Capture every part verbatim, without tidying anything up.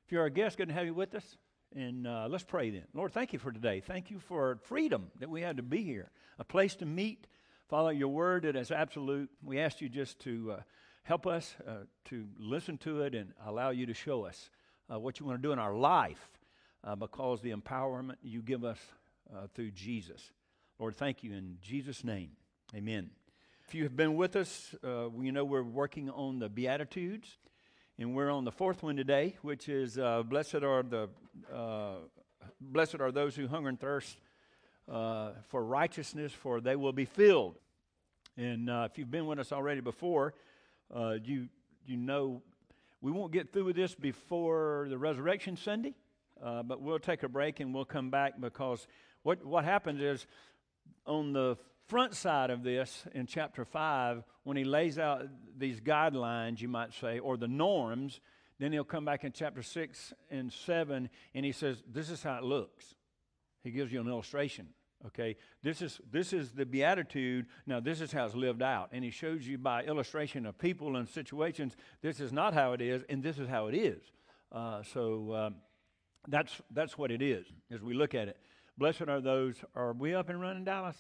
If you're our guest, good to have you with us. And uh, let's pray then. Lord, thank you for today. Thank you for freedom that we had to be here, a place to meet. Father, your word that is absolute. We ask you just to uh, help us uh, to listen to it and allow you to show us uh, what you want to do in our life uh, because the empowerment you give us uh, through Jesus. Lord, thank you in Jesus' name. Amen. If you have been with us, uh, you know we're working on the Beatitudes. And we're on the fourth one today, which is uh, blessed are the uh, blessed are those who hunger and thirst uh, for righteousness, for they will be filled. And uh, if you've been with us already before, uh, you you know we won't get through with this before the Resurrection Sunday, uh, but we'll take a break and we'll come back because what what happens is on the front side of this in chapter five, when he lays out these guidelines, you might say, or the norms, then he'll come back in chapter six and seven, and he says, this is how it looks. He gives you an illustration, okay? This is this is the Beatitude. Now, this is how it's lived out. And he shows you by illustration of people and situations, this is not how it is, and this is how it is. Uh, so um, that's, that's what it is as we look at it. Blessed are those. Are we up and running, Dallas?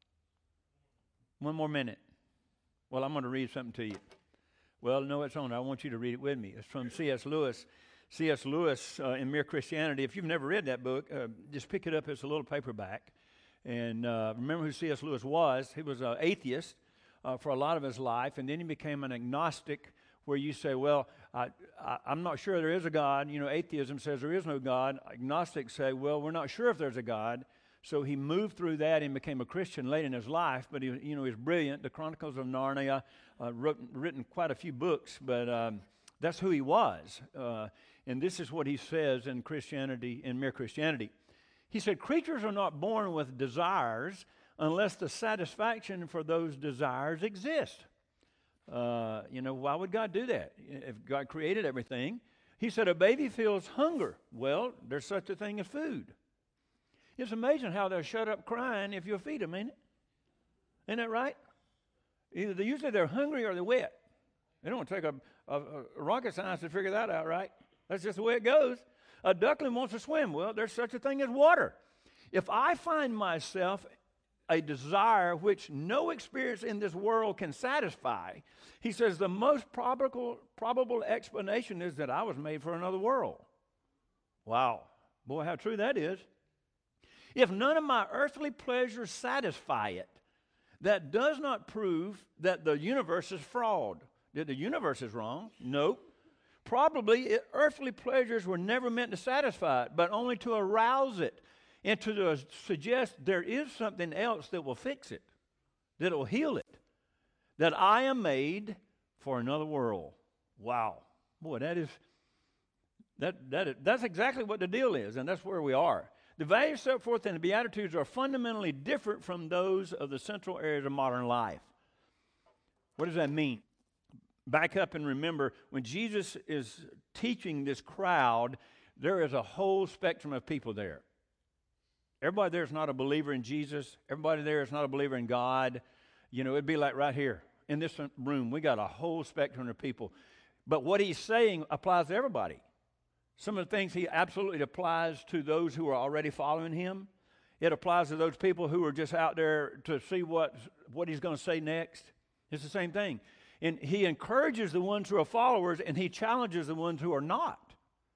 One more minute. Well, I'm going to read something to you. Well, no, it's on. I want you to read it with me. It's from C S Lewis. C S Lewis uh, in Mere Christianity. If you've never read that book, uh, just pick it up. It's a little paperback. And uh, remember who C S Lewis was. He was an atheist uh, for a lot of his life, and then he became an agnostic, where you say, well, I, I, I'm not sure there is a God. You know, atheism says there is no God. Agnostics say, well, we're not sure if there's a God. So he moved through that and became a Christian late in his life, but he, you know, he's brilliant. The Chronicles of Narnia, uh, wrote, written quite a few books, but um, that's who he was. Uh, and this is what he says in Christianity, in Mere Christianity. He said, creatures are not born with desires unless the satisfaction for those desires exists. Uh, you know, why would God do that? If God created everything. He said, a baby feels hunger. Well, there's such a thing as food. It's amazing how they'll shut up crying if you'll feed them, ain't it? Isn't that right? Either they, usually they're hungry or they're wet. They don't take a, a, a rocket science to figure that out, right? That's just the way it goes. A duckling wants to swim. Well, there's such a thing as water. If I find myself a desire which no experience in this world can satisfy, he says the most probable, probable explanation is that I was made for another world. Wow. Boy, how true that is. If none of my earthly pleasures satisfy it, that does not prove that the universe is fraud. That the universe is wrong? Nope. Probably it, earthly pleasures were never meant to satisfy it, but only to arouse it and to uh, suggest there is something else that will fix it, that will heal it, that I am made for another world. Wow. Boy, that is, that, that is, that's exactly what the deal is, and that's where we are. The values set forth in the Beatitudes are fundamentally different from those of the central areas of modern life. What does that mean? Back up and remember, when Jesus is teaching this crowd, there is a whole spectrum of people there. Everybody there is not a believer in Jesus. Everybody there is not a believer in God. You know, it'd be like right here in this room. We got a whole spectrum of people. But what he's saying applies to everybody. Some of the things he absolutely applies to those who are already following him. It applies to those people who are just out there to see what, what he's going to say next. It's the same thing. And he encourages the ones who are followers, and he challenges the ones who are not.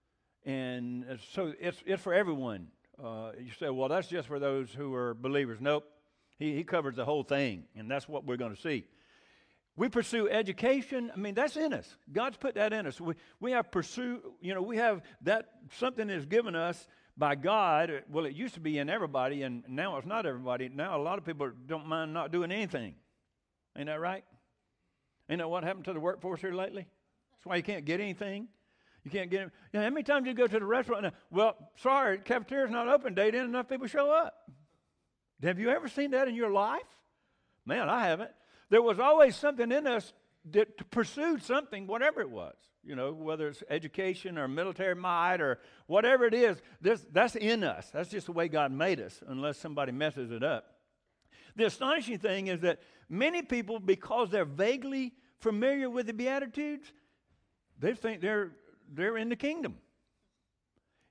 And so it's, it's for everyone. Uh, you say, well, that's just for those who are believers. Nope. He, he covers the whole thing, and that's what we're going to see. We pursue education. I mean, that's in us. God's put that in us. We we have pursue, you know, we have that, something is given us by God. Well, it used to be in everybody, and now it's not everybody. Now a lot of people don't mind not doing anything. Ain't that right? Ain't that what happened to the workforce here lately? That's why you can't get anything. You can't get it. You know, how many times you go to the restaurant and, well, sorry, the cafeteria's not open today. Didn't enough people show up. Have you ever seen that in your life? Man, I haven't. There was always something in us that pursued something, whatever it was, you know, whether it's education or military might or whatever it is, this, that's in us. That's just the way God made us, unless somebody messes it up. The astonishing thing is that many people, because they're vaguely familiar with the Beatitudes, they think they're they're in the kingdom.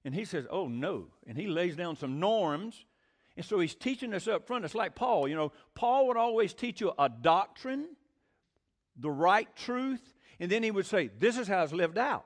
And he says, oh, no. And he lays down some norms. And so he's teaching us up front. It's like Paul. You know, Paul would always teach you a doctrine, the right truth, and then he would say, this is how it's lived out.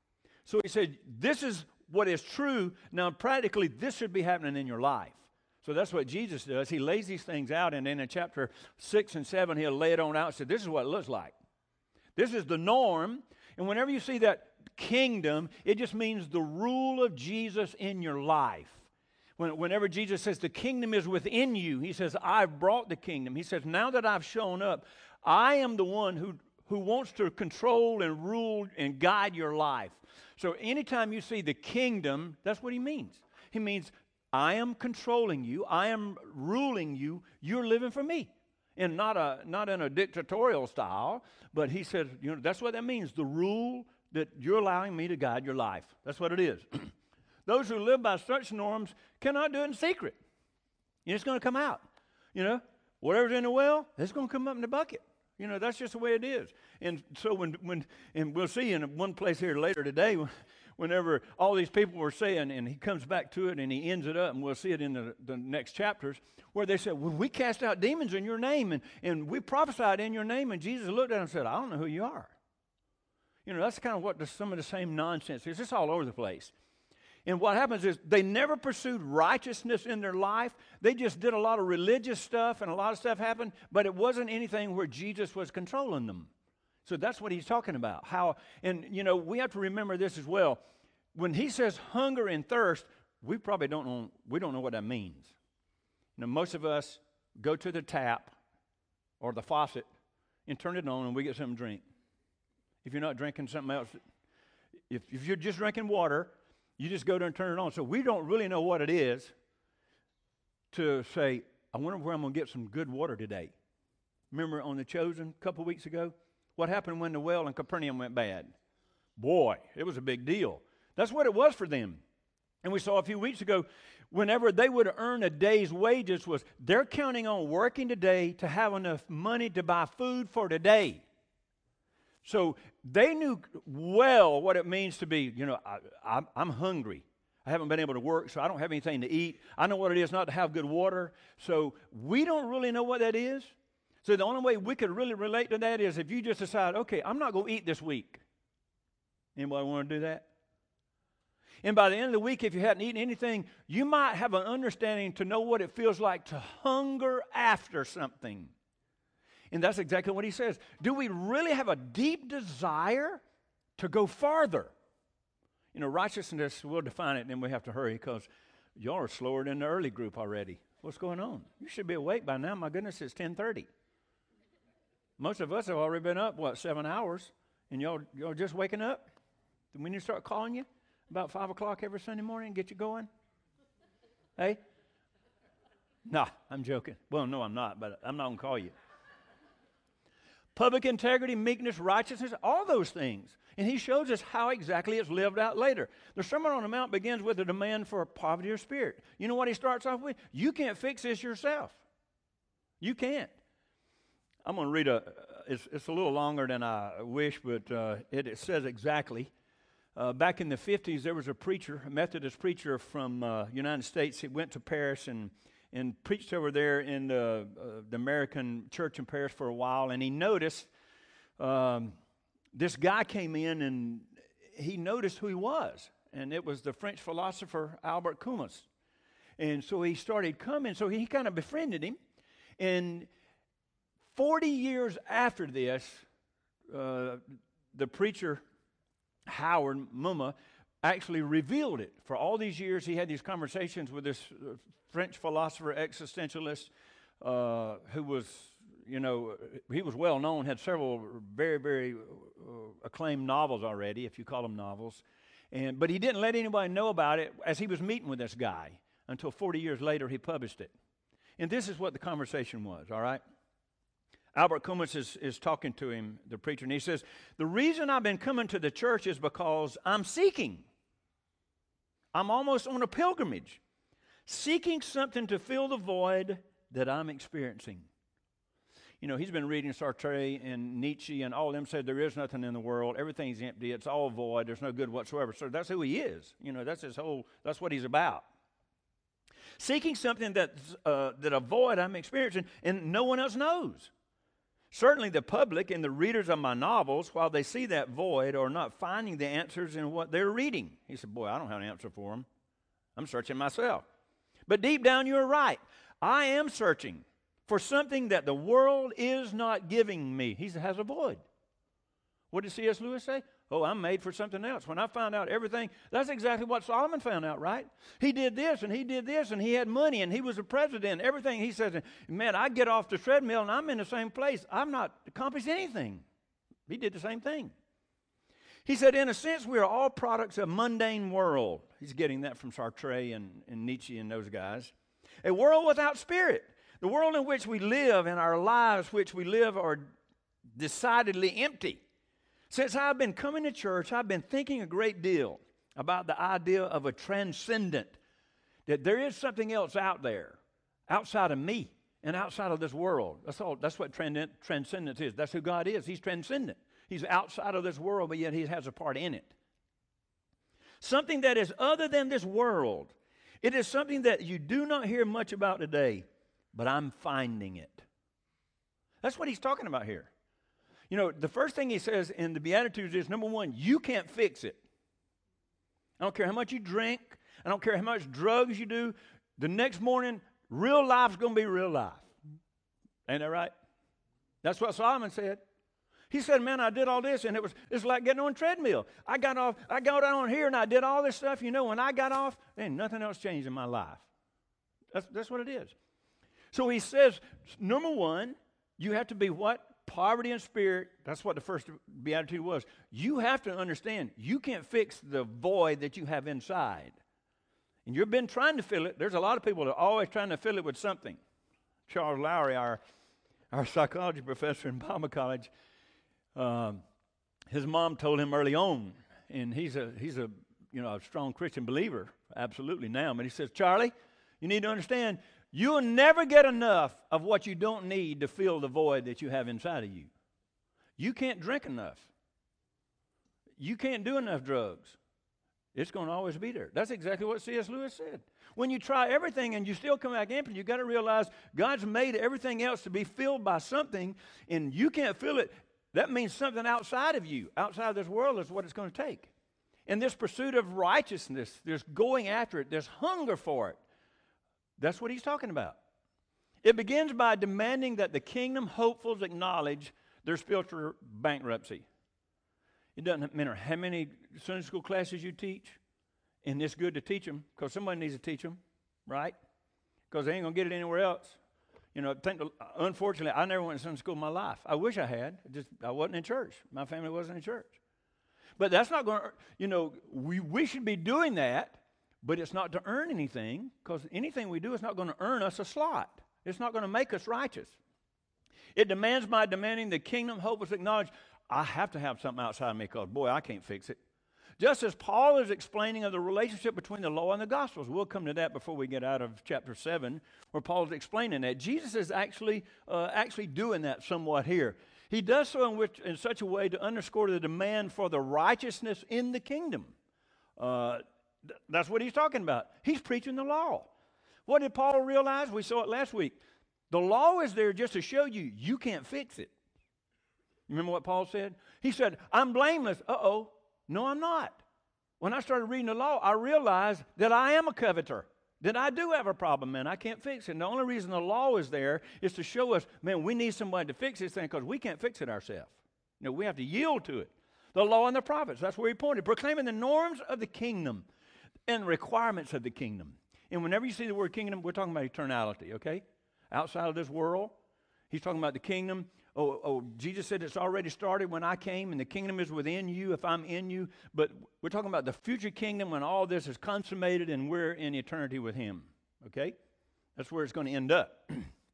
So he said, this is what is true. Now, practically, this should be happening in your life. So that's what Jesus does. He lays these things out, and then in chapter six and seven, he'll lay it on out and say, this is what it looks like. This is the norm. And whenever you see that kingdom, it just means the rule of Jesus in your life. When, whenever Jesus says the kingdom is within you, he says, I've brought the kingdom. He says, now that I've shown up, I am the one who, who wants to control and rule and guide your life. So anytime you see the kingdom, that's what he means. He means, I am controlling you. I am ruling you. You're living for me. And not a not in a dictatorial style, but he said, you know, that's what that means. The rule that you're allowing me to guide your life. That's what it is. Those who live by such norms cannot do it in secret. And it's going to come out. You know, whatever's in the well, it's going to come up in the bucket. You know, that's just the way it is. And so when, when and we'll see in one place here later today, whenever all these people were saying, and he comes back to it and he ends it up, and we'll see it in the, the next chapters, where they said, well, we cast out demons in your name, and, and we prophesied in your name, and Jesus looked at them and said, I don't know who you are. You know, that's kind of what the, some of the same nonsense is. It's all over the place. And what happens is they never pursued righteousness in their life. They just did a lot of religious stuff, and a lot of stuff happened, but it wasn't anything where Jesus was controlling them. So that's what he's talking about. How, and, you know, we have to remember this as well. When he says hunger and thirst, we probably don't know, we don't know what that means. You know, most of us go to the tap or the faucet and turn it on, and we get something to drink. If you're not drinking something else, if, if you're just drinking water, you just go there and turn it on. So we don't really know what it is to say, I wonder where I'm going to get some good water today. Remember on The Chosen a couple of weeks ago? What happened when the well in Capernaum went bad? Boy, it was a big deal. That's what it was for them. And we saw a few weeks ago, whenever they would earn a day's wages, was they're counting on working today to have enough money to buy food for today. So they knew well what it means to be, you know, I, I'm, I'm hungry. I haven't been able to work, so I don't have anything to eat. I know what it is not to have good water. So we don't really know what that is. So the only way we could really relate to that is if you just decide, okay, I'm not going to eat this week. Anybody want to do that? And by the end of the week, if you hadn't eaten anything, you might have an understanding to know what it feels like to hunger after something. And that's exactly what he says. Do we really have a deep desire to go farther? You know, righteousness, we'll define it, and then we have to hurry because y'all are slower than the early group already. What's going on? You should be awake by now. My goodness, it's ten thirty. Most of us have already been up, what, seven hours, and y'all, y'all just waking up? Do we need to start calling you about five o'clock every Sunday morning and get you going? Hey? Nah, I'm joking. Well, no, I'm not, but I'm not going to call you. Public integrity, meekness, righteousness, all those things. And he shows us how exactly it's lived out later. The Sermon on the Mount begins with a demand for poverty of spirit. You know what he starts off with? You can't fix this yourself. You can't. I'm going to read a, it's, it's a little longer than I wish, but uh, it, it says exactly. Uh, back in the fifties, there was a preacher, a Methodist preacher from uh, United States. He went to Paris and, and preached over there in the, uh, the American church in Paris for a while, and he noticed um, this guy came in, and he noticed who he was, and it was the French philosopher Albert Camus. And so he started coming, so he kind of befriended him, and forty years after this, uh, the preacher Howard Mumma actually revealed it. For all these years, he had these conversations with this uh, French philosopher, existentialist, uh, who was, you know, he was well known, had several very, very uh, acclaimed novels already, if you call them novels. And but he didn't let anybody know about it as he was meeting with this guy until forty years later he published it. And this is what the conversation was, all right? Albert Camus is, is talking to him, the preacher, and he says, the reason I've been coming to the church is because I'm seeking. I'm almost on a pilgrimage, seeking something to fill the void that I'm experiencing. you know, he's been reading Sartre and Nietzsche, and all of them said there is nothing in the world. Everything's empty. It's all void. There's no good whatsoever. So that's who he is. You know, that's his whole, that's what he's about. Seeking something that's, uh, that a void I'm experiencing and no one else knows. Certainly the public and the readers of my novels, while they see that void, are not finding the answers in what they're reading. He said, boy, I don't have an answer for them. I'm searching myself. But deep down, you're right. I am searching for something that the world is not giving me. He has a void. What did C S Lewis say? Oh, I'm made for something else. When I found out everything, that's exactly what Solomon found out, right? He did this, and he did this, and he had money, and he was a president, everything. He says, man, I get off the treadmill, and I'm in the same place. I'm not accomplished anything. He did the same thing. He said, in a sense, we are all products of a mundane world. He's getting that from Sartre and, and Nietzsche and those guys. A world without spirit. The world in which we live and our lives which we live are decidedly empty. Since I've been coming to church, I've been thinking a great deal about the idea of a transcendent, that there is something else out there, outside of me and outside of this world. That's all. That's what transcendence is. That's who God is. He's transcendent. He's outside of this world, but yet he has a part in it. Something that is other than this world. It is something that you do not hear much about today, but I'm finding it. That's what he's talking about here. You know, the first thing he says in the Beatitudes is, number one, you can't fix it. I don't care how much you drink. I don't care how much drugs you do. The next morning, real life's going to be real life. Ain't that right? That's what Solomon said. He said, man, I did all this, and it was it's like getting on a treadmill. I got off, I got on here, and I did all this stuff. You know, when I got off, and nothing else changed in my life. That's, that's what it is. So he says, number one, you have to be what? Poverty in spirit. That's what the first beatitude was. You have to understand, you can't fix the void that you have inside. And you've been trying to fill it. There's a lot of people that are always trying to fill it with something. Charles Lowry, our, our psychology professor in Bible college, um, his mom told him early on, and he's a he's a you know a strong Christian believer, absolutely now. But he says, Charlie, you need to understand, you'll never get enough of what you don't need to fill the void that you have inside of you. You can't drink enough. You can't do enough drugs. It's going to always be there. That's exactly what C S Lewis said. When you try everything and you still come back empty, you've got to realize God's made everything else to be filled by something, and you can't fill it. That means something outside of you, outside of this world is what it's going to take. And this pursuit of righteousness, this going after it, this hunger for it, that's what he's talking about. It begins by demanding that the kingdom hopefuls acknowledge their spiritual bankruptcy. It doesn't matter how many Sunday school classes you teach, and it's good to teach them because somebody needs to teach them, right? Because they ain't going to get it anywhere else. You know, think, unfortunately, I never went to Sunday school in my life. I wish I had. Just I wasn't in church. My family wasn't in church. But that's not going to, you know, we, we should be doing that, but it's not to earn anything, because anything we do is not going to earn us a slot. It's not going to make us righteous. It demands by demanding the kingdom hope is acknowledged. I have to have something outside of me because, boy, I can't fix it. Just as Paul is explaining of the relationship between the law and the Gospels. We'll come to that before we get out of chapter seven, where Paul is explaining that. Jesus is actually uh, actually doing that somewhat here. He does so in, which, in such a way to underscore the demand for the righteousness in the kingdom. Uh, th- that's what he's talking about. He's preaching the law. What did Paul realize? We saw it last week. The law is there just to show you you can't fix it. You remember what Paul said? He said, I'm blameless. Uh-oh. No, I'm not. When I started reading the law, I realized that I am a coveter, that I do have a problem, man. I can't fix it. And the only reason the law is there is to show us, man, we need somebody to fix this thing because we can't fix it ourselves. You know, we have to yield to it. The law and the prophets, that's where he pointed, proclaiming the norms of the kingdom and requirements of the kingdom. And whenever you see the word kingdom, we're talking about eternality, okay? Outside of this world, he's talking about the kingdom. Oh, oh, Jesus said it's already started when I came, and the kingdom is within you if I'm in you. But we're talking about the future kingdom when all this is consummated and we're in eternity with him. Okay? That's where it's going to end up.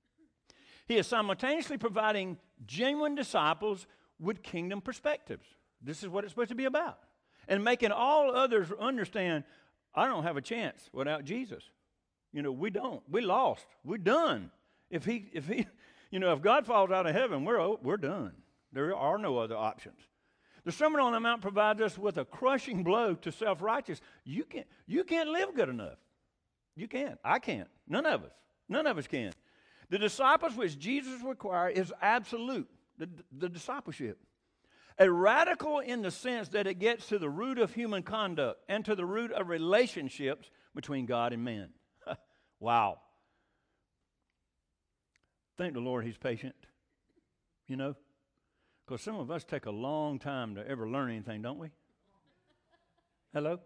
He is simultaneously providing genuine disciples with kingdom perspectives. This is what it's supposed to be about. And making all others understand, I don't have a chance without Jesus. You know, we don't. We lost. We're done. If he, if he, You know, if God falls out of heaven, we're, o- we're done. There are no other options. The Sermon on the Mount provides us with a crushing blow to self-righteousness. You can't, you can't live good enough. You can't. I can't. None of us. None of us can. The disciples which Jesus required is absolute, the, the discipleship. A radical in the sense that it gets to the root of human conduct and to the root of relationships between God and man. Wow. Thank the Lord he's patient, you know, because some of us take a long time to ever learn anything, don't we? Hello?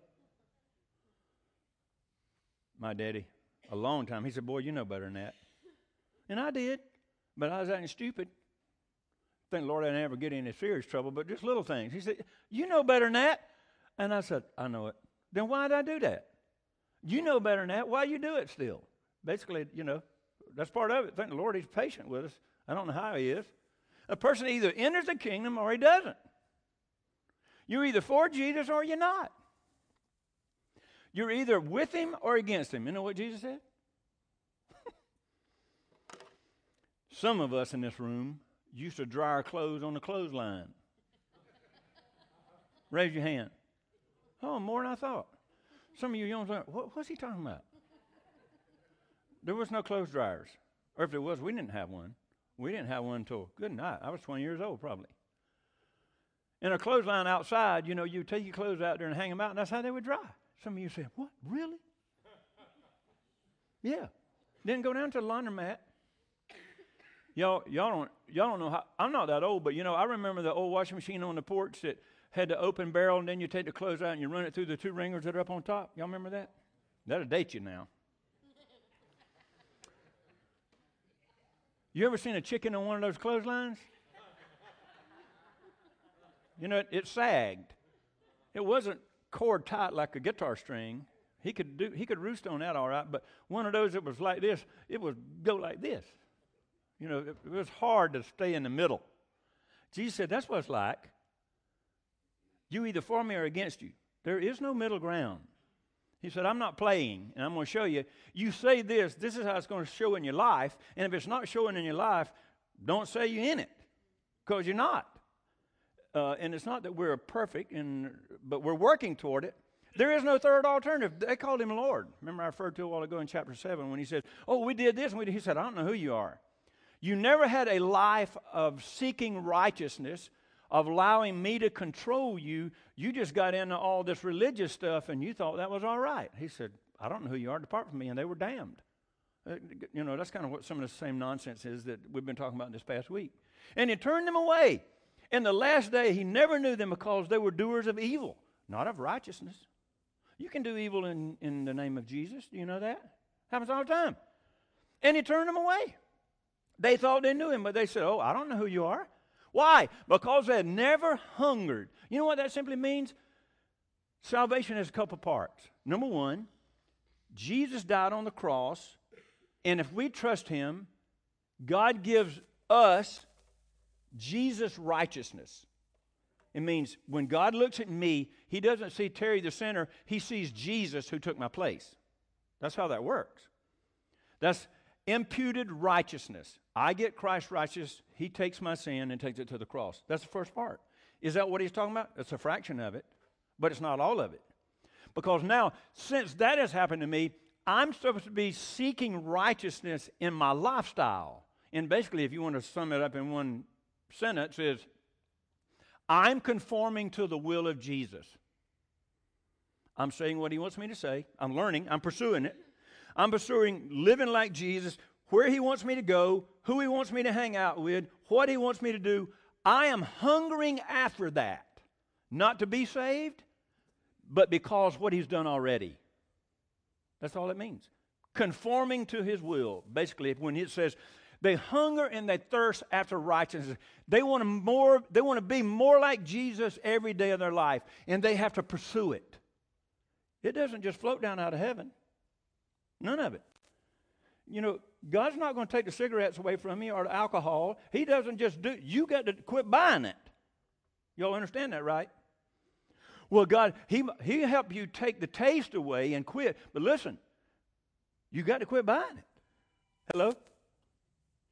My daddy, a long time. He said, boy, you know better than that. And I did, but I was acting stupid. Thank the Lord I didn't ever get in any serious trouble, but just little things. He said, you know better than that. And I said, I know it. Then why did I do that? You know better than that. Why you do it still? Basically, you know, that's part of it. Thank the Lord he's patient with us. I don't know how he is. A person either enters the kingdom or he doesn't. You're either for Jesus or you're not. You're either with him or against him. You know what Jesus said? Some of us in this room used to dry our clothes on the clothesline. Raise your hand. Oh, more than I thought. Some of you young ones, what, what's he talking about? There was no clothes dryers. Or if there was, we didn't have one. We didn't have one until, good night, I was twenty years old probably. In a clothesline outside, you know, you take your clothes out there and hang them out, and that's how they would dry. Some of you say, what, really? Yeah. Didn't go down to the laundromat. Y'all, y'all don't, y'all don't know how, I'm not that old, but you know, I remember the old washing machine on the porch that had the open barrel, and then you take the clothes out and you run it through the two ringers that are up on top. Y'all remember that? That'll date you now. You ever seen a chicken on one of those clotheslines? You know, it, it sagged. It wasn't cord tight like a guitar string. He could do, he could roost on that all right, but one of those that was like this, it would go like this. You know, it, it was hard to stay in the middle. Jesus said, that's what it's like. You either for me or against you. There is no middle ground. He said, I'm not playing, and I'm going to show you. You say this, this is how it's going to show in your life, and if it's not showing in your life, don't say you're in it, because you're not. Uh, and it's not that we're perfect, and but we're working toward it. There is no third alternative. They called him Lord. Remember I referred to a while ago in chapter seven when he said, oh, we did this, and we did. He said, I don't know who you are. You never had a life of seeking righteousness, of allowing me to control you. You just got into all this religious stuff and you thought that was all right. He said, I don't know who you are, depart from me, and they were damned. Uh, you know, that's kind of what some of the same nonsense is that we've been talking about this past week. And he turned them away. In the last day, he never knew them because they were doers of evil, not of righteousness. You can do evil in, in the name of Jesus. Do you know that? Happens all the time. And he turned them away. They thought they knew him, but they said, oh, I don't know who you are. Why? Because they had never hungered. You know what that simply means? Salvation has a couple parts. Number one, Jesus died on the cross, and if we trust him, God gives us Jesus' righteousness. It means when God looks at me, he doesn't see Terry the sinner, he sees Jesus who took my place. That's how that works. That's imputed righteousness. I get Christ's righteousness. He takes my sin and takes it to the cross. That's the first part. Is that what he's talking about? It's a fraction of it, but it's not all of it. Because now, since that has happened to me, I'm supposed to be seeking righteousness in my lifestyle. And basically, if you want to sum it up in one sentence, is I'm conforming to the will of Jesus. I'm saying what he wants me to say. I'm learning. I'm pursuing it. I'm pursuing living like Jesus, where he wants me to go, who he wants me to hang out with, what he wants me to do. I am hungering after that. Not to be saved, but because what he's done already. That's all it means. Conforming to his will. Basically, when it says they hunger and they thirst after righteousness, they want to more, they want to be more like Jesus every day of their life, and they have to pursue it. It doesn't just float down out of heaven. None of it. You know, God's not going to take the cigarettes away from you or the alcohol. He doesn't just do, you got to quit buying it. Y'all understand that, right? Well, God, he, he helped you take the taste away and quit. But listen, you got to quit buying it. Hello?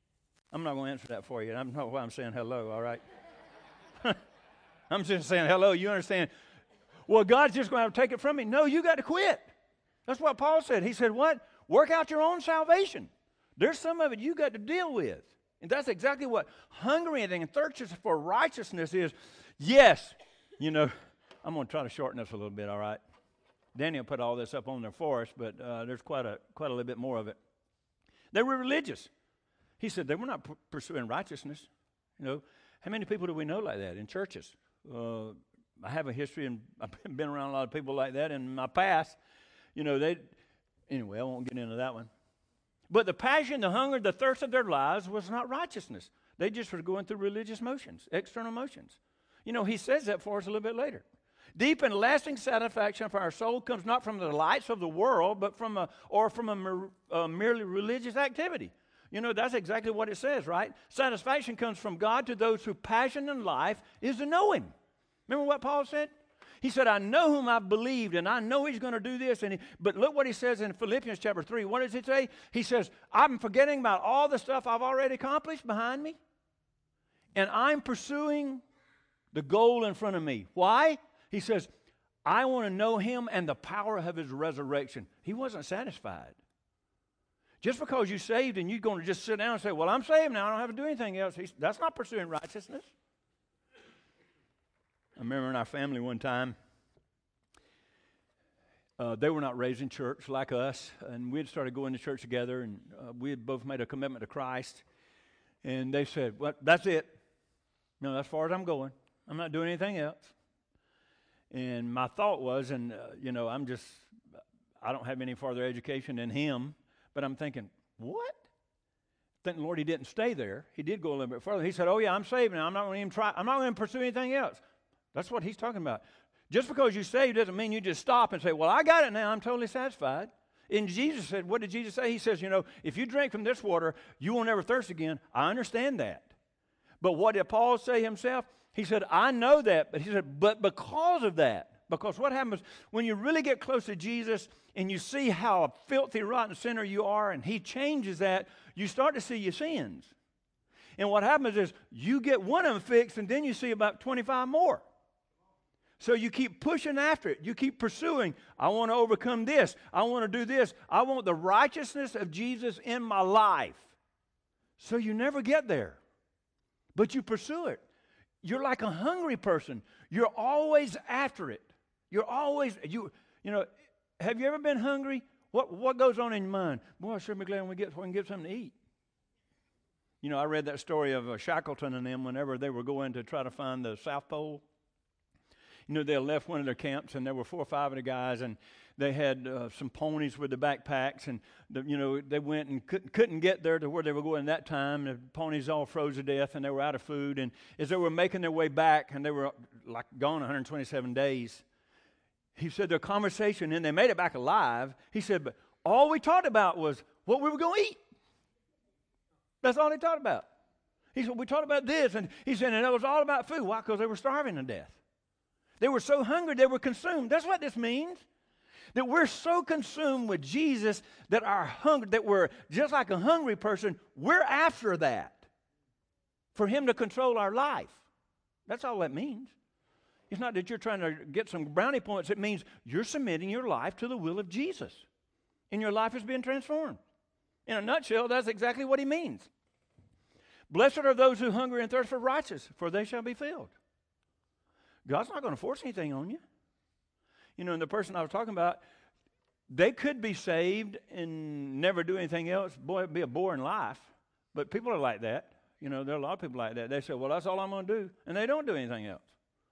I'm not going to answer that for you. I don't know why I'm saying hello, all right? I'm just saying hello. You understand? Well, God's just going to have to take it from me. No, you got to quit. That's what Paul said. He said, what? Work out your own salvation. There's some of it you got to deal with. And that's exactly what hungry and thirsty for righteousness is. Yes, you know, I'm going to try to shorten this a little bit, all right? Daniel put all this up on there for us, but uh, there's quite a quite a little bit more of it. They were religious. He said they were not p- pursuing righteousness. You know, how many people do we know like that in churches? Uh, I have a history, and I've been around a lot of people like that in my past. You know, they, anyway, I won't get into that one. But the passion, the hunger, the thirst of their lives was not righteousness. They just were going through religious motions, external motions. You know, he says that for us a little bit later. Deep and lasting satisfaction for our soul comes not from the delights of the world, but from a, or from a, mer, a merely religious activity. You know, that's exactly what it says, right? Satisfaction comes from God to those whose passion in life is to know Him. Remember what Paul said? He said, I know whom I've believed, and I know He's going to do this. And he, but look what he says in Philippians chapter three. What does it say? He says, I'm forgetting about all the stuff I've already accomplished behind me, and I'm pursuing the goal in front of me. Why? He says, I want to know Him and the power of His resurrection. He wasn't satisfied. Just because you're saved and you're going to just sit down and say, well, I'm saved now, I don't have to do anything else. He's, that's not pursuing righteousness. I remember in our family one time, uh, they were not raised in church like us, and we had started going to church together, and uh, we had both made a commitment to Christ. And they said, well, that's it. No, as far as I'm going. I'm not doing anything else. And my thought was, and, uh, you know, I'm just, I don't have any further education than him, but I'm thinking, what? Thinking, Lord, he didn't stay there. He did go a little bit further. He said, oh, yeah, I'm saved now. I'm not going to even try. I'm not going to pursue anything else. That's what he's talking about. Just because you're saved doesn't mean you just stop and say, well, I got it now. I'm totally satisfied. And Jesus said, what did Jesus say? He says, you know, if you drink from this water, you will never thirst again. I understand that. But what did Paul say himself? He said, I know that. But he said, but because of that, because what happens when you really get close to Jesus and you see how a filthy, rotten sinner you are, and he changes that, you start to see your sins. And what happens is you get one of them fixed, and then you see about twenty-five more. So you keep pushing after it. You keep pursuing. I want to overcome this. I want to do this. I want the righteousness of Jesus in my life. So you never get there. But you pursue it. You're like a hungry person. You're always after it. You're always, you you know, have you ever been hungry? What what goes on in your mind? Boy, I sure be glad when we get, when we get something to eat. You know, I read that story of uh, Shackleton and them whenever they were going to try to find the South Pole. You know, they left one of their camps, and there were four or five of the guys, and they had uh, some ponies with the backpacks, and, the, you know, they went and couldn't, couldn't get there to where they were going that time. The ponies all froze to death, and they were out of food. And as they were making their way back, and they were like gone one hundred twenty-seven days, he said their conversation, and they made it back alive. He said, but all we talked about was what we were going to eat. That's all they talked about. He said, we talked about this, and he said, and it was all about food. Why? Because they were starving to death. They were so hungry, they were consumed. That's what this means. That we're so consumed with Jesus that our hunger, that we're just like a hungry person, we're after that. For Him to control our life. That's all that means. It's not that you're trying to get some brownie points. It means you're submitting your life to the will of Jesus. And your life is being transformed. In a nutshell, that's exactly what He means. Blessed are those who hunger and thirst for righteousness, for they shall be filled. God's not going to force anything on you. You know, and the person I was talking about, they could be saved and never do anything else. Boy, it'd be a boring life. But people are like that. You know, there are a lot of people like that. They say, well, that's all I'm going to do. And they don't do anything else.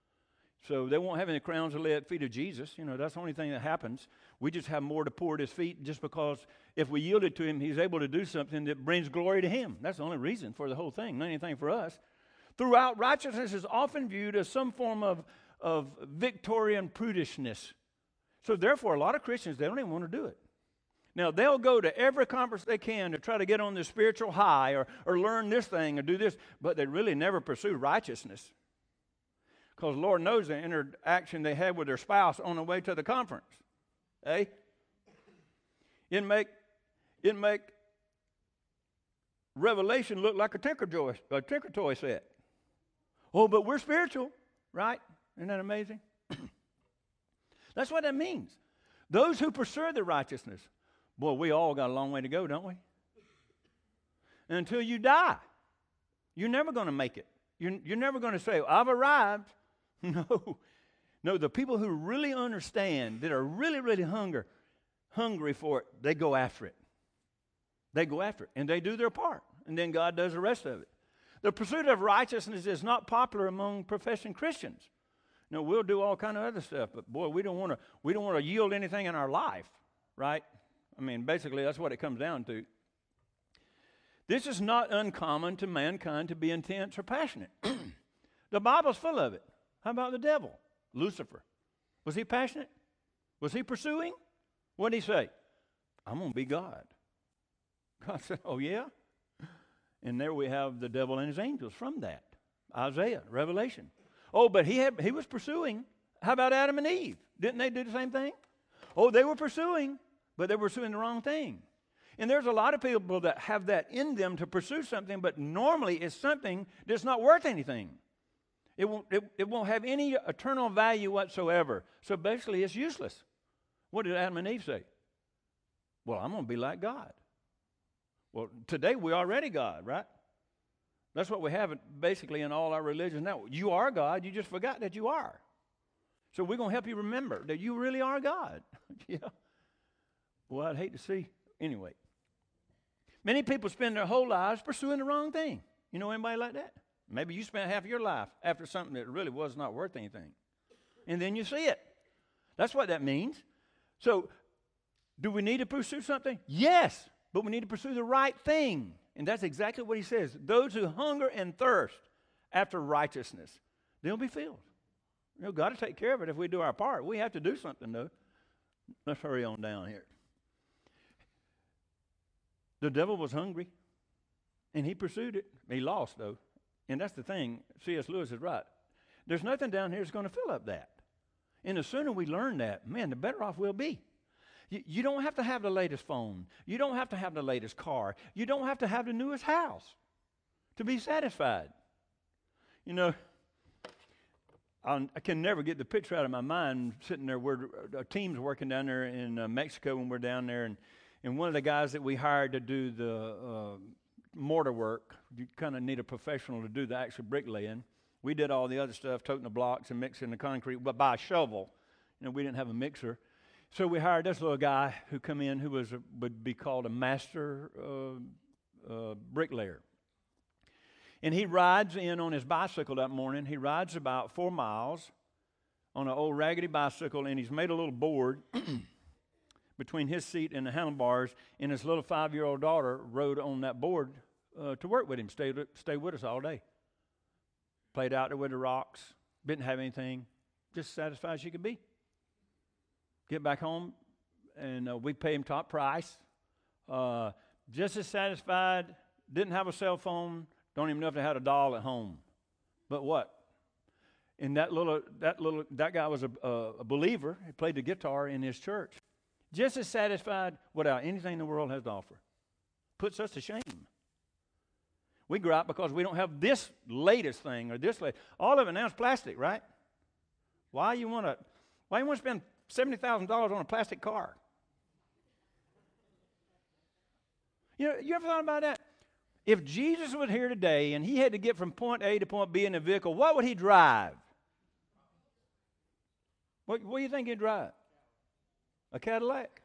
So they won't have any crowns to lay at the feet of Jesus. You know, that's the only thing that happens. We just have more to pour at His feet just because if we yield it to Him, He's able to do something that brings glory to Him. That's the only reason for the whole thing, not anything for us. Throughout, righteousness is often viewed as some form of, of Victorian prudishness. So therefore, a lot of Christians, they don't even want to do it. Now, they'll go to every conference they can to try to get on this spiritual high or, or learn this thing or do this, but they really never pursue righteousness. Because Lord knows the interaction they had with their spouse on the way to the conference. Hey? It'd make, it'd make Revelation looked like a Tinker Toy, a Tinker Toy set. Oh, but we're spiritual, right? Isn't that amazing? That's what that means. Those who pursue the righteousness. Boy, we all got a long way to go, don't we? And until you die, you're never going to make it. You're, you're never going to say, I've arrived. No. No, the people who really understand, that are really, really hunger, hungry for it, they go after it. They go after it, and they do their part. And then God does the rest of it. The pursuit of righteousness is not popular among professing Christians. No, we'll do all kind of other stuff, but boy, we don't want to. We don't want to yield anything in our life, right? I mean, basically, that's what it comes down to. This is not uncommon to mankind to be intense or passionate. The Bible's full of it. How about the devil, Lucifer? Was he passionate? Was he pursuing? What did he say? I'm going to be God. God said, oh, yeah? And there we have the devil and his angels from that. Isaiah, Revelation. Oh, but he had, he was pursuing. How about Adam and Eve? Didn't they do the same thing? Oh, they were pursuing, but they were pursuing the wrong thing. And there's a lot of people that have that in them to pursue something, but normally it's something that's not worth anything. It won't, it, it won't have any eternal value whatsoever. So basically it's useless. What did Adam and Eve say? Well, I'm going to be like God. Well, today we're already God, right? That's what we have basically in all our religions now. You are God. You just forgot that you are. So we're going to help you remember that you really are God. Yeah. Well, I'd hate to see. Anyway. Many people spend their whole lives pursuing the wrong thing. You know anybody like that? Maybe you spent half your life after something that really was not worth anything. And then you see it. That's what that means. So, do we need to pursue something? Yes. But we need to pursue the right thing. And that's exactly what he says. Those who hunger and thirst after righteousness, they'll be filled. You know, God will take care of it if we do our part. We have to do something, though. Let's hurry on down here. The devil was hungry, and he pursued it. He lost, though. And that's the thing. C S Lewis is right. There's nothing down here that's going to fill up that. And the sooner we learn that, man, the better off we'll be. You, you don't have to have the latest phone. You don't have to have the latest car. You don't have to have the newest house to be satisfied. You know, I'll, I can never get the picture out of my mind sitting there. We're, a team's working down there in uh, Mexico when we're down there, and, and one of the guys that we hired to do the uh, mortar work, you kind of need a professional to do the actual bricklaying. We did all the other stuff, toting the blocks and mixing the concrete, but by a shovel. You know, we didn't have a mixer. So we hired this little guy who come in who was a, would be called a master uh, uh, bricklayer. And he rides in on his bicycle that morning. He rides about four miles on an old raggedy bicycle, and he's made a little board between his seat and the handlebars, and his little five-year-old daughter rode on that board uh, to work with him, stayed, stayed with us all day. Played out there with the rocks, didn't have anything, just satisfied as she could be. Get back home, and uh, we pay him top price. Uh, just as satisfied, didn't have a cell phone, don't even know if they had a doll at home. But what? And that little, that little, that guy was a, a, a believer. He played the guitar in his church. Just as satisfied without anything the world has to offer. Puts us to shame. We grow up because we don't have this latest thing or this latest. All of it now is plastic, right? Why you want to? Why you want to spend seventy thousand dollars on a plastic car? You know, you ever thought about that? If Jesus was here today and he had to get from point A to point B in a vehicle, what would he drive? What, what do you think he'd drive? A Cadillac?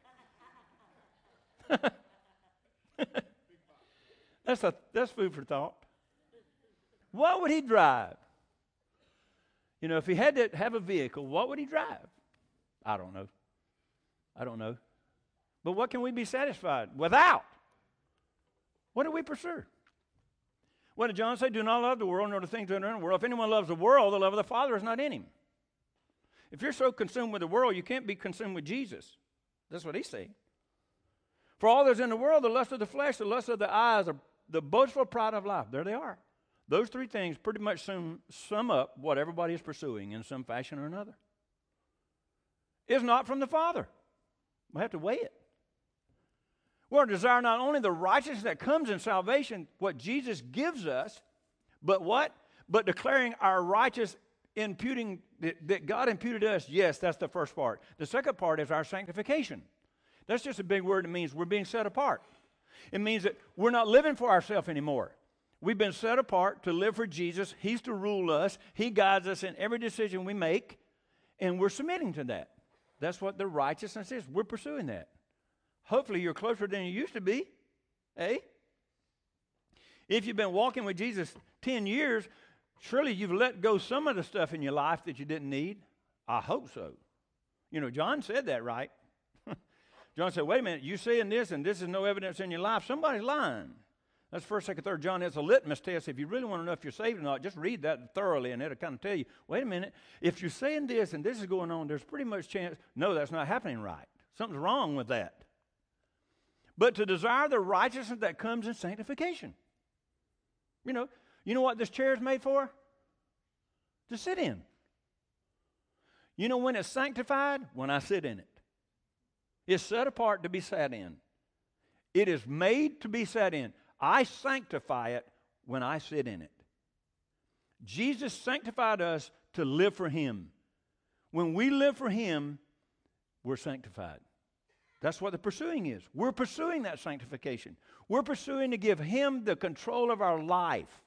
That's a that's food for thought. What would he drive? You know, if he had to have a vehicle, what would he drive? I don't know. I don't know. But what can we be satisfied without? What do we pursue? What did John say? Do not love the world nor the things that are in the world. If anyone loves the world, the love of the Father is not in him. If you're so consumed with the world, you can't be consumed with Jesus. That's what he's saying. For all that's in the world, the lust of the flesh, the lust of the eyes, the boastful pride of life. There they are. Those three things pretty much sum, sum up what everybody is pursuing in some fashion or another. It's not from the Father. We have to weigh it. We're to desire not only the righteousness that comes in salvation, what Jesus gives us, but what? But declaring our righteous, imputing that, that God imputed to us. Yes, that's the first part. The second part is our sanctification. That's just a big word that means we're being set apart. It means that we're not living for ourselves anymore. We've been set apart to live for Jesus. He's to rule us. He guides us in every decision we make, and we're submitting to that. That's what the righteousness is. We're pursuing that. Hopefully you're closer than you used to be. Eh? If you've been walking with Jesus ten years, surely you've let go some of the stuff in your life that you didn't need. I hope so. You know, John said that, right? John said, wait a minute, you saying this and this is no evidence in your life. Somebody's lying. That's first, second, third John. It's a litmus test. If you really want to know if you're saved or not, just read that thoroughly, and it'll kind of tell you, wait a minute, if you're saying this and this is going on, there's pretty much chance, no, that's not happening right. Something's wrong with that. But to desire the righteousness that comes in sanctification. You know, you know what this chair is made for? To sit in. You know when it's sanctified? When I sit in it. It's set apart to be sat in. It is made to be sat in. I sanctify it when I sit in it. Jesus sanctified us to live for Him. When we live for Him, we're sanctified. That's what the pursuing is. We're pursuing that sanctification. We're pursuing to give Him the control of our life.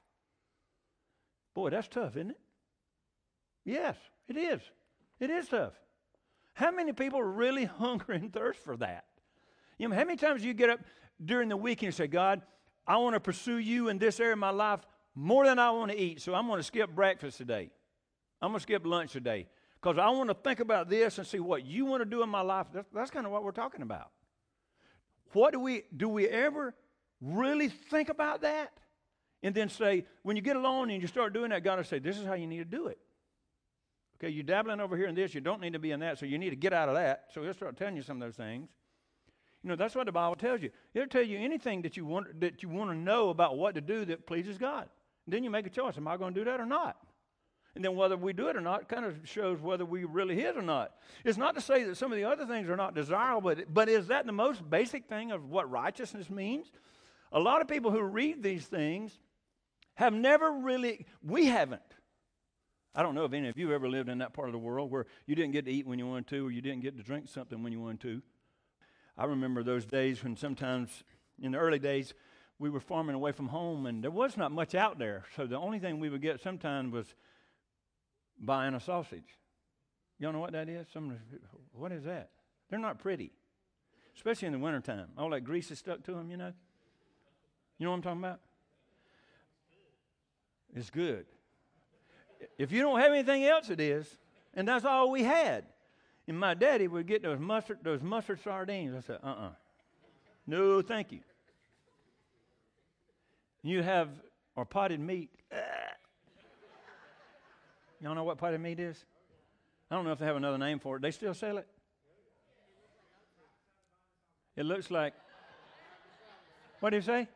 Boy, that's tough, isn't it? Yes, it is. It is tough. How many people really hunger and thirst for that? You know, how many times you get up during the week and you say, God, I want to pursue you in this area of my life more than I want to eat, so I'm going to skip breakfast today. I'm going to skip lunch today because I want to think about this and see what you want to do in my life. That's, that's kind of what we're talking about. What do we, do we ever really think about that? And then say, when you get along and you start doing that, God will say, this is how you need to do it. Okay, you're dabbling over here in this, you don't need to be in that, so you need to get out of that. So He'll start telling you some of those things. You know, that's what the Bible tells you. It'll tell you anything that you want that you want to know about what to do that pleases God. And then you make a choice. Am I going to do that or not? And then whether we do it or not kind of shows whether we really His or not. It's not to say that some of the other things are not desirable, but, but is that the most basic thing of what righteousness means? A lot of people who read these things have never really, we haven't. I don't know if any of you ever lived in that part of the world where you didn't get to eat when you wanted to or you didn't get to drink something when you wanted to. I remember those days when sometimes, in the early days, we were farming away from home and there was not much out there. So the only thing we would get sometimes was buying a sausage. Y'all know what that is? Some, what is that? They're not pretty, especially in the wintertime. All that grease is stuck to them, you know. You know what I'm talking about? It's good. If you don't have anything else, it is. And that's all we had. And my daddy would get those mustard, those mustard sardines. I said, uh-uh. No, thank you. You have, or potted meat. Y'all know what potted meat is? I don't know if they have another name for it. They still sell it? It looks like, what did you say?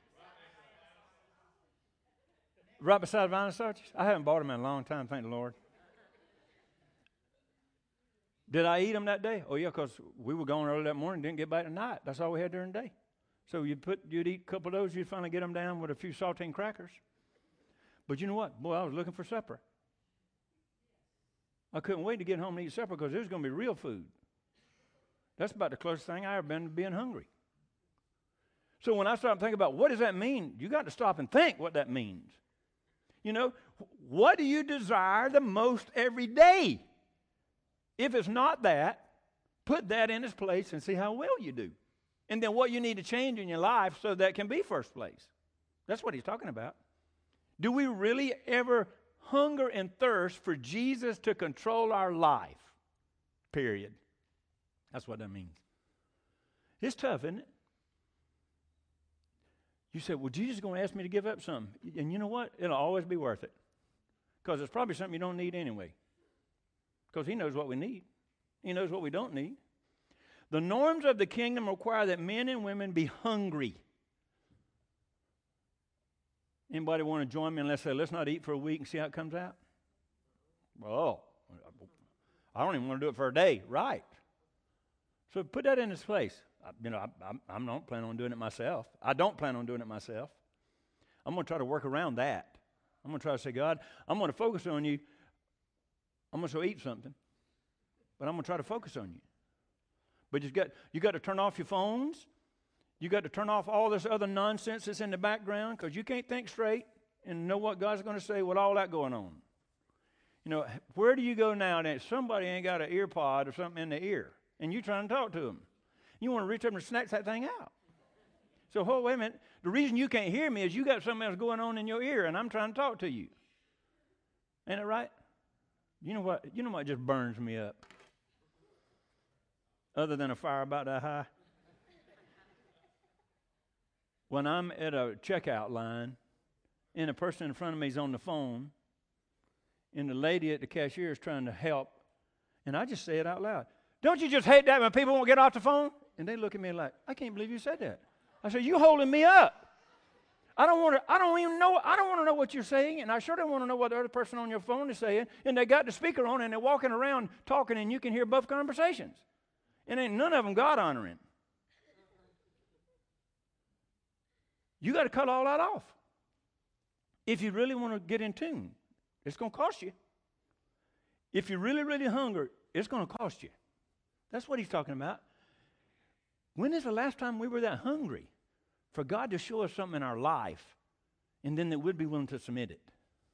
Right beside vine sausages? I haven't bought them in a long time, thank the Lord. Did I eat them that day? Oh, yeah, because we were going early that morning, didn't get back at night. That's all we had during the day. So you'd, put, you'd eat a couple of those, you'd finally get them down with a few saltine crackers. But you know what? Boy, I was looking for supper. I couldn't wait to get home and eat supper because it was going to be real food. That's about the closest thing I ever been to being hungry. So when I started thinking about what does that mean, you got to stop and think what that means. You know, what do you desire the most every day? If it's not that, put that in its place and see how well you do. And then what you need to change in your life so that can be first place. That's what he's talking about. Do we really ever hunger and thirst for Jesus to control our life? Period. That's what that means. It's tough, isn't it? You say, well, Jesus is going to ask me to give up something. And you know what? It'll always be worth it. Because it's probably something you don't need anyway. Because He knows what we need. He knows what we don't need. The norms of the kingdom require that men and women be hungry. Anybody want to join me and let's say, let's not eat for a week and see how it comes out? Well, I don't even want to do it for a day. Right. So put that in its place. I, you know, I, I'm, I'm not planning on doing it myself. I don't plan on doing it myself. I'm going to try to work around that. I'm going to try to say, God, I'm going to focus on you. I'm going to go eat something, but I'm going to try to focus on you. But you got you got to turn off your phones. You got to turn off all this other nonsense that's in the background, because you can't think straight and know what God's going to say with all that going on. You know, where do you go now that somebody ain't got an ear pod or something in the ear, and you trying to talk to them? You want to reach up and snatch that thing out. So, oh, wait a minute. The reason you can't hear me is you got something else going on in your ear, and I'm trying to talk to you. Ain't it right? You know what? You know what just burns me up? Other than a fire about that high? When I'm at a checkout line, and a person in front of me is on the phone, and the lady at the cashier is trying to help, and I just say it out loud. Don't you just hate that when people won't get off the phone? And they look at me like, I can't believe you said that. I said, you holding me up. I don't want to, I don't even know, I don't want to know what you're saying, and I sure don't want to know what the other person on your phone is saying, and they got the speaker on, and they're walking around talking, and you can hear both conversations. And ain't none of them God-honoring. You got to cut all that off. If you really want to get in tune, it's going to cost you. If you're really, really hungry, it's going to cost you. That's what he's talking about. When is the last time we were that hungry for God to show us something in our life, and then that we'd be willing to submit it?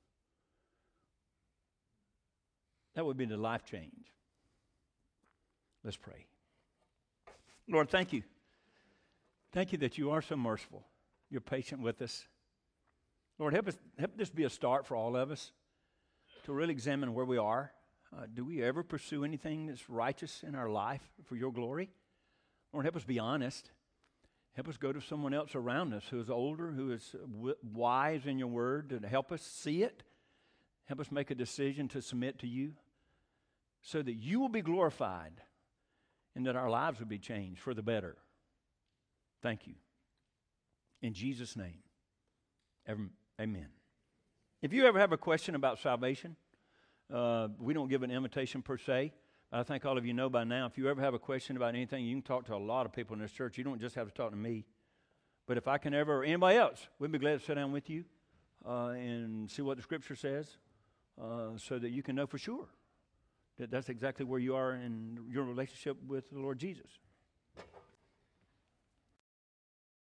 That would be the life change. Let's pray. Lord, thank you. Thank you that you are so merciful. You're patient with us. Lord, help us, help this be a start for all of us to really examine where we are. Uh, do we ever pursue anything that's righteous in our life for your glory? Lord, help us be honest. Help us go to someone else around us who is older, who is w- wise in your word, to help us see it. Help us make a decision to submit to you so that you will be glorified and that our lives will be changed for the better. Thank you. In Jesus' name, amen. If you ever have a question about salvation, uh, we don't give an invitation per se. I think all of you know by now, if you ever have a question about anything, you can talk to a lot of people in this church. You don't just have to talk to me. But if I can ever, or anybody else, we'd be glad to sit down with you uh, and see what the Scripture says uh, so that you can know for sure that that's exactly where you are in your relationship with the Lord Jesus.